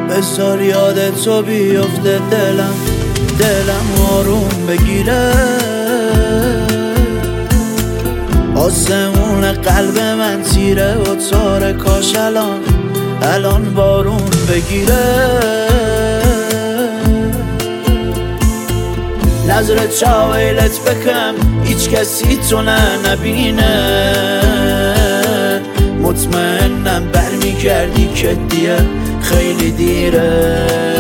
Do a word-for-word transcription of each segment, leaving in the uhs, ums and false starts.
بذار یاد تو بیفته دلم دلم آروم بگیره آسمون قلب من تیره و تاره کاش الان الان بارون بگیره نظر چاویلت بکم هیچ کسی تو نه نبینه مطمئنم برمیگردی که دیگه خیلی دیره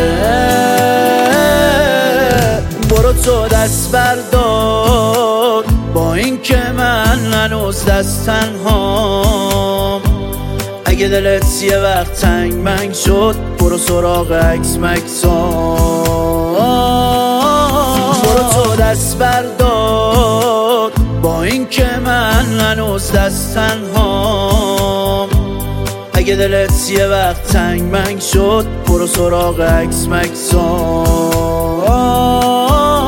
برو تو دست بردار با این که من هنوز دست تنهام اگه دلت یه وقت تنگ منگ شد برو سراغ عکس مکسام برو تو دست بردار با این که من هنوز دست تنهام اگه دلت یه وقت تنگ منگ شد برو سراغ عکس مکسام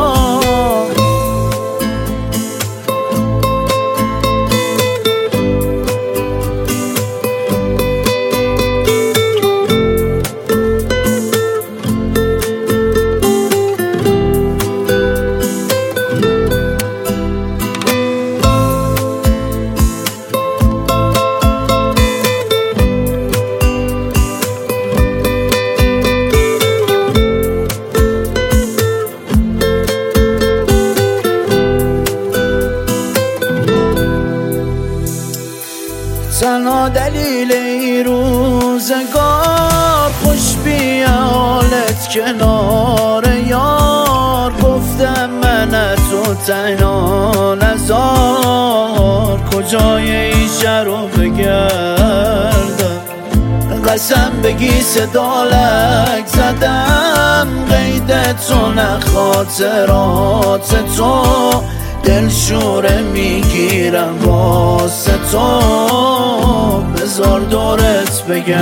تنها دلیل این روزگار خوش بیا حالت کنار یار گفتم من تو تنها نزار کجای این شهر رو بگردم قسم بگی صدا لک زدم قید تو نه خاطرات تو دل شوره میگیرم واسه تو بذار دورت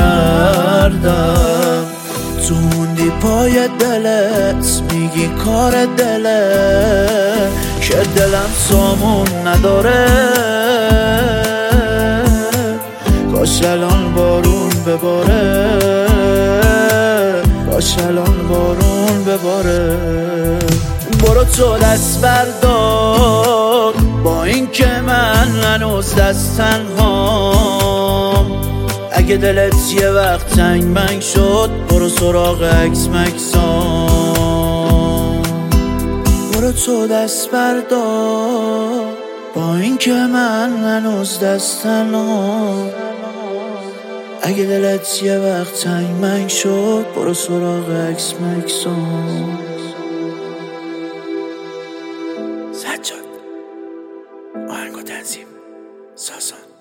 بگردم تو موندی پای دلت میگی کار دلت که دلم سامون نداره کاش الان بارون بباره کاش الان بارون بباره برو تو دست بردار با این که من هنوز دست تنهام اگه دلت یه وقت تنگ منگ شد برو سراغ عکس مکسام برو تو دست بردار با این که من هنوز دست تنهام اگه دلت یه وقت تنگ منگ شد برو سراغ عکس مکسام سجاد آهنگ و تنظیم ساسان